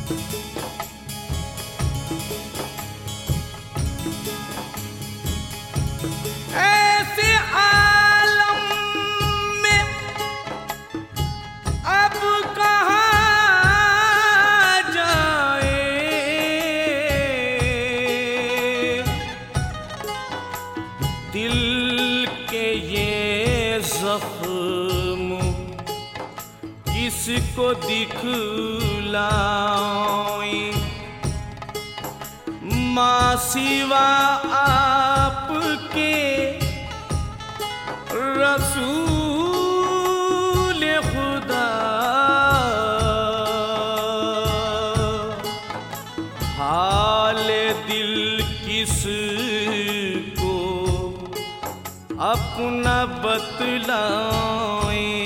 ऐसे आलम में अब कहाँ जाए, दिल के ये जख्म किसको दिखलाएं, माँ सिवा आपके रसूल खुदा, हाल दिल किसको अपना बतलाएं।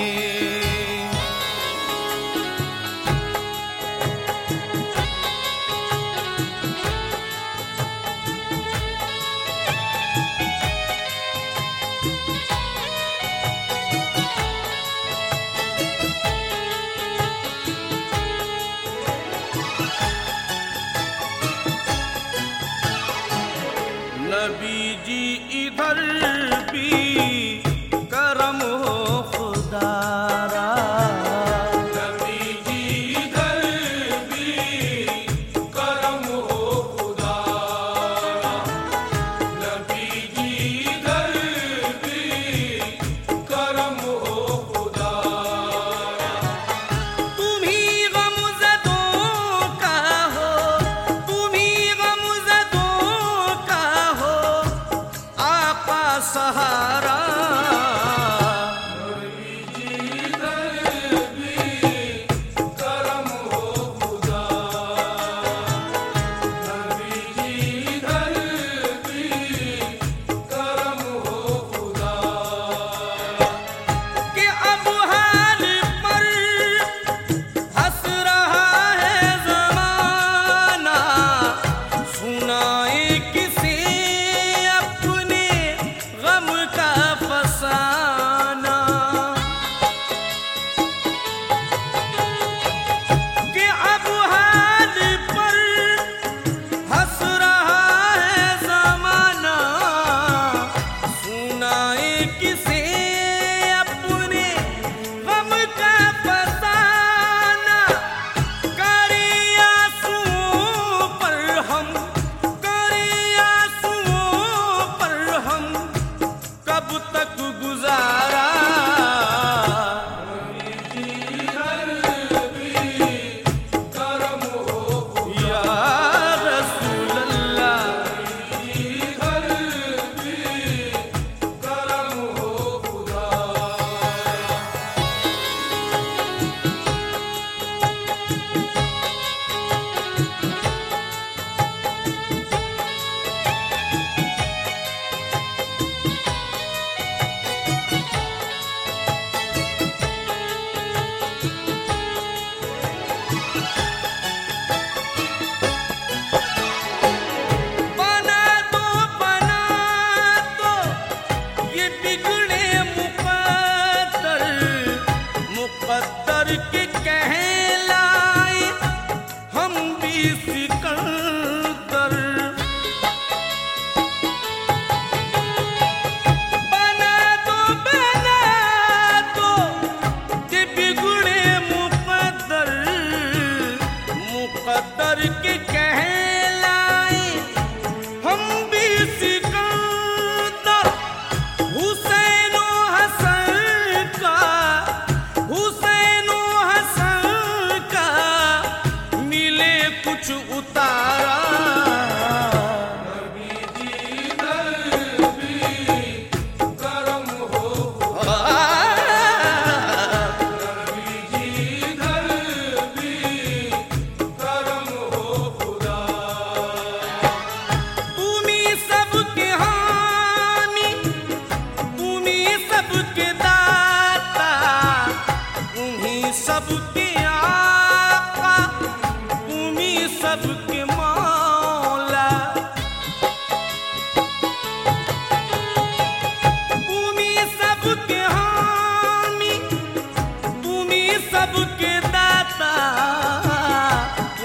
नबी जी इधर भी करम हो खुदारा, नबी जी इधर भी करम हो खुदारा, नबी जी इधर भी करम हो खुदारा। तुम्ही गमज़दों का हो, तुम्ही गमज़दों का हो आका सहारा, नबी जी इधर भी करम हो खुदारा, नबी जी इधर भी करम हो खुदारा। कि अब हाल पर हंस रहा है ज़माना, सुनाए किसे अपने गम का फसाना, कि अब हाल पर हंस रहा है ज़माना, सुनाए किसे अपने गम का फसाना। करे आंसुओं पर हम, करे आंसुओं पर हम कब तक गुजारा, नबी जी इधर भी करम हो या रसूल अल्लाह। इधर भी करम हो खुदारा। बना दो ये बिगड़े मुक़द्दर, मुक़द्दर के कहलाए हम भी सिकंदर। बना दो ये बिगड़े मुक़द्दर, मुक़द्दर के कहलाए हम भी सिकंदर। हुसैन ओ हसन का, हुसैन ओ हसन का मिले कुछ उतारा, नबी जी इधर भी करम हो नबी जी इधर भी करम हो खुदारा। तुम्ही सबके हामी, तुम्ही सबके दाता, तुम्ही सबके आका, तुम्ही सबके मौला, तुम्ही सबके हामी, तुम्ही सबके दाता,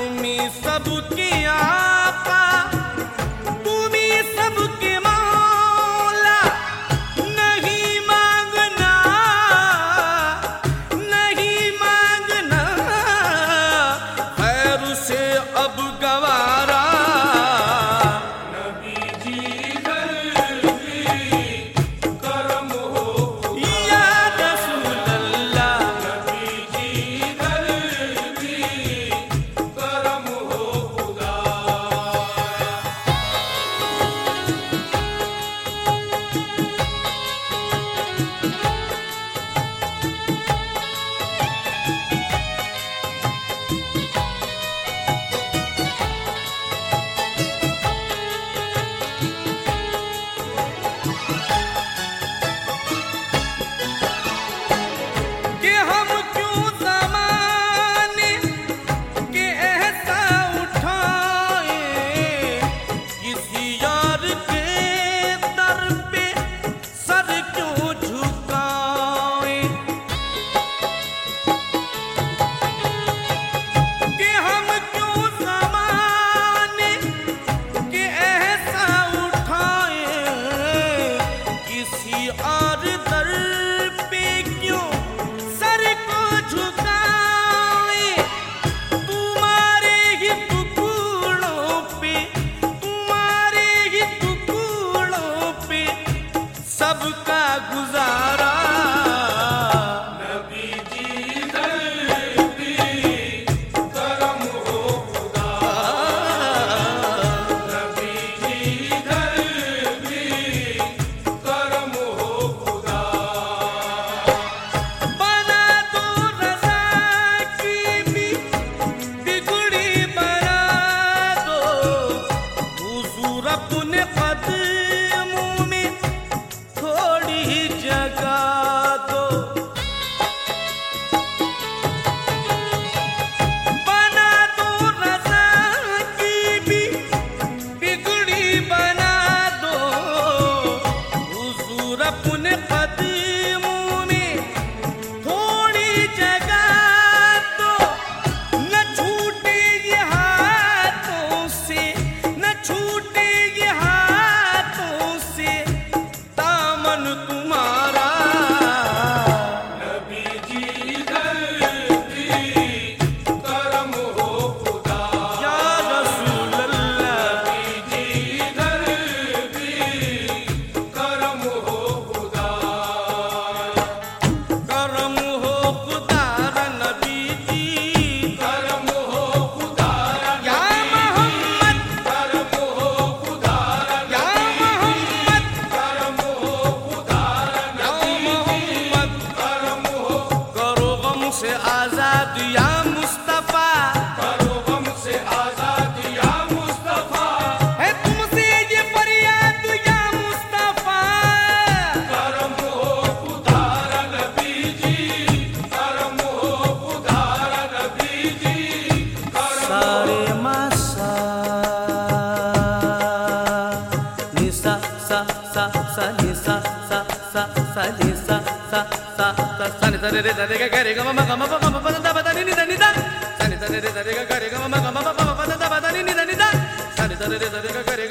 सा रे सा सा सा सा सा नि सा रे रे सा रे गा गा रे गा मा गा मा पा मा पा दा पा दा नि दा नि दा सा नि सा रे रे सा रे गा गा रे गा मा गा मा पा मा पा दा पा दा नि दा नि दा सा नि सा रे रे सा रे गा गा रे